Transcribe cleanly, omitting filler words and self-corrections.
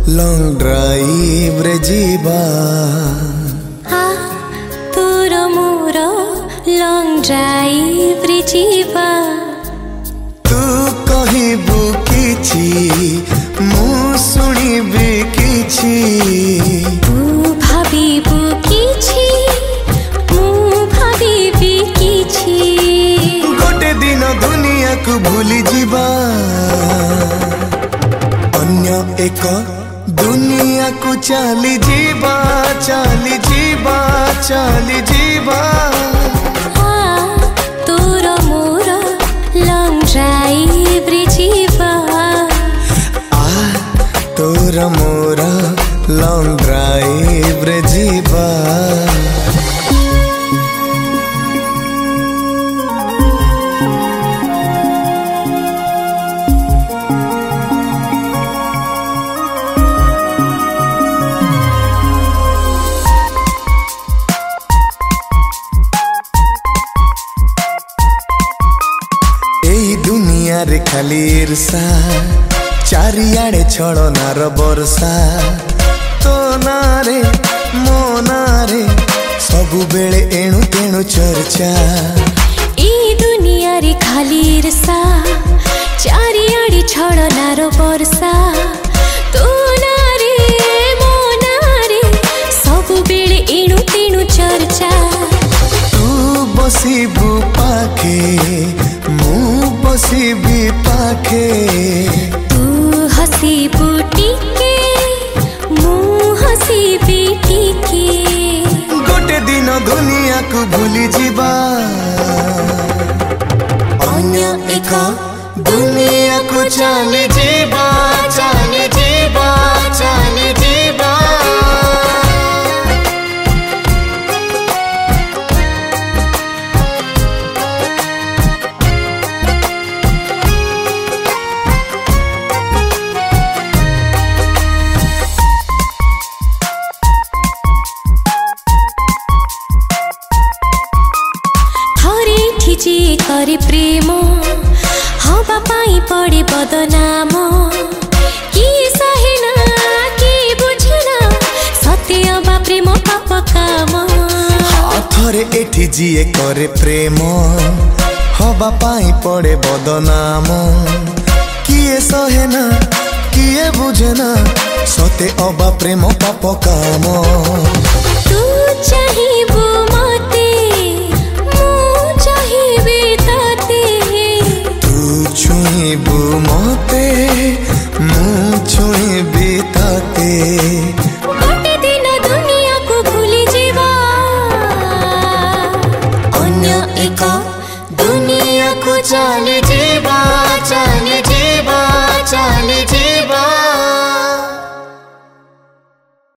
long drive रे जीवा तोर मोर लॉन्ग ड्राइव रे जीवा तू कहिबू किछि मु सुनिबी किछि तू भाबिबू किछि मु भाबिबी किछि गोटे दिन दुनिया को भूली जीवा अन्य एक दुनिया को चली जीवा चली जीवा चली जीवा तोर मोर लॉन्ग ड्राइव रे जीवा तोर मोर लॉन्ग ड्राइव रे जीवा दुनिया रे खाली ईर्षा चारियाड़े छड़नार बरसा तो नारे मो नारे सबु बेले एणु तेणु चर्चा ई दुनिया रे खाली ईर्षा चारियाड़े छड़नार बरसा तो नारे मो नारे सबु बेले एणु तेणु चर्चा तू बसिबू पाखे बसिबी पाखे तू हसीबू टिके मु हसीबी टिके गोटे दिन दुनिया को भूली जीवा अन्य एक दुनिया को चली जीवा चली जीवा चली जीवा जी करे प्रेम हवा पाई पड़े बदनाम कि सहेना कि बुझना सत्य बा प्रेम पाप काम थरे एठी जीए करे प्रेम हवा पाई पड़े बदनाम किए सहेना किए बुझना सत्य अबा प्रेम पाप काम तू चाहिबू मते छुईबू मते मु छुईबी ताते गोटे दिन दुनिया को भूली जीवा अन्य एक दुनिया को चली जीवा चली